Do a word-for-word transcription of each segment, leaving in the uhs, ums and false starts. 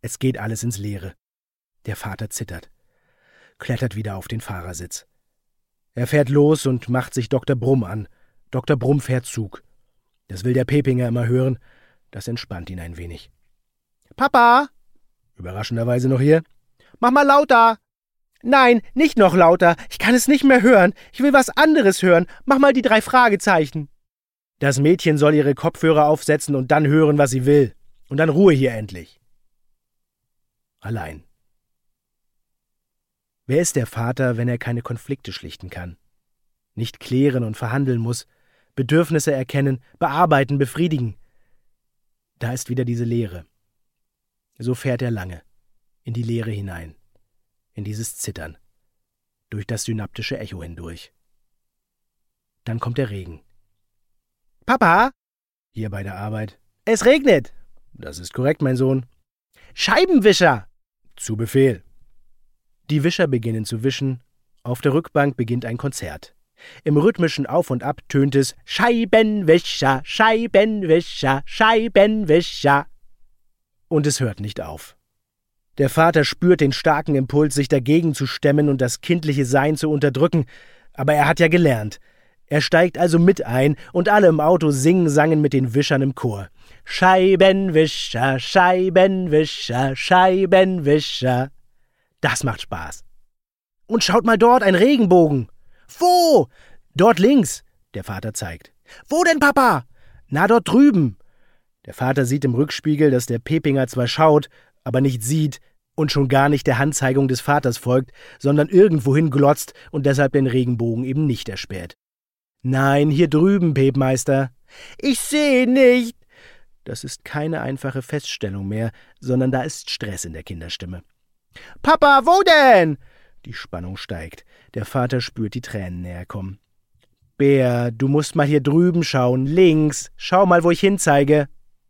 Es geht alles ins Leere. Der Vater zittert, klettert wieder auf den Fahrersitz. Er fährt los und macht sich Doktor Brumm an. Doktor Brumm fährt Zug. Das will der Pepinger immer hören. Das entspannt ihn ein wenig. »Papa!« Überraschenderweise noch hier. »Mach mal lauter!« »Nein, nicht noch lauter. Ich kann es nicht mehr hören. Ich will was anderes hören. Mach mal die drei Fragezeichen.« Das Mädchen soll ihre Kopfhörer aufsetzen und dann hören, was sie will. Und dann Ruhe hier endlich. Allein. Wer ist der Vater, wenn er keine Konflikte schlichten kann? Nicht klären und verhandeln muss, Bedürfnisse erkennen, bearbeiten, befriedigen. Da ist wieder diese Leere. So fährt er lange, in die Leere hinein, in dieses Zittern, durch das synaptische Echo hindurch. Dann kommt der Regen. »Papa!« Hier bei der Arbeit. »Es regnet!« »Das ist korrekt, mein Sohn.« »Scheibenwischer!« »Zu Befehl.« Die Wischer beginnen zu wischen. Auf der Rückbank beginnt ein Konzert. Im rhythmischen Auf und Ab tönt es »Scheibenwischer, Scheibenwischer, Scheibenwischer«. Und es hört nicht auf. Der Vater spürt den starken Impuls, sich dagegen zu stemmen und das kindliche Sein zu unterdrücken. Aber er hat ja gelernt. Er steigt also mit ein und alle im Auto singen, sangen mit den Wischern im Chor. Scheibenwischer, Scheibenwischer, Scheibenwischer. Das macht Spaß. Und schaut mal dort, ein Regenbogen. Wo? Dort links, der Vater zeigt. Wo denn, Papa? Na, dort drüben. Der Vater sieht im Rückspiegel, dass der Pepinger zwar schaut, aber nicht sieht und schon gar nicht der Handzeigung des Vaters folgt, sondern irgendwohin glotzt und deshalb den Regenbogen eben nicht erspäht. »Nein, hier drüben, Pepmeister.« »Ich sehe nicht.« Das ist keine einfache Feststellung mehr, sondern da ist Stress in der Kinderstimme. »Papa, wo denn?« Die Spannung steigt. Der Vater spürt die Tränen näher kommen. »Bär, du musst mal hier drüben schauen, links. Schau mal, wo ich hinzeige.«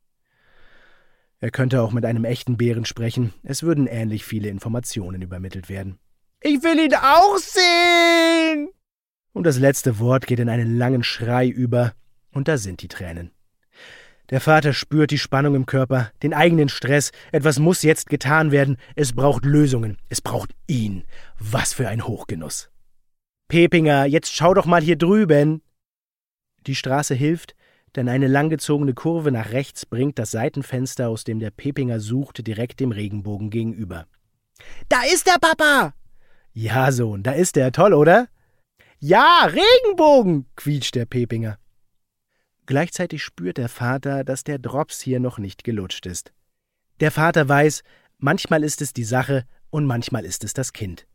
Er könnte auch mit einem echten Bären sprechen. Es würden ähnlich viele Informationen übermittelt werden. »Ich will ihn auch sehen!« Und das letzte Wort geht in einen langen Schrei über, und da sind die Tränen. Der Vater spürt die Spannung im Körper, den eigenen Stress. Etwas muss jetzt getan werden. Es braucht Lösungen. Es braucht ihn. Was für ein Hochgenuss. »Pepinger, jetzt schau doch mal hier drüben!« Die Straße hilft, denn eine langgezogene Kurve nach rechts bringt das Seitenfenster, aus dem der Pepinger sucht, direkt dem Regenbogen gegenüber. »Da ist der Papa!« »Ja, Sohn, da ist er. Toll, oder?« »Ja, Regenbogen!« quietscht der Pepinger. Gleichzeitig spürt der Vater, dass der Drops hier noch nicht gelutscht ist. Der Vater weiß, manchmal ist es die Sache und manchmal ist es das Kind.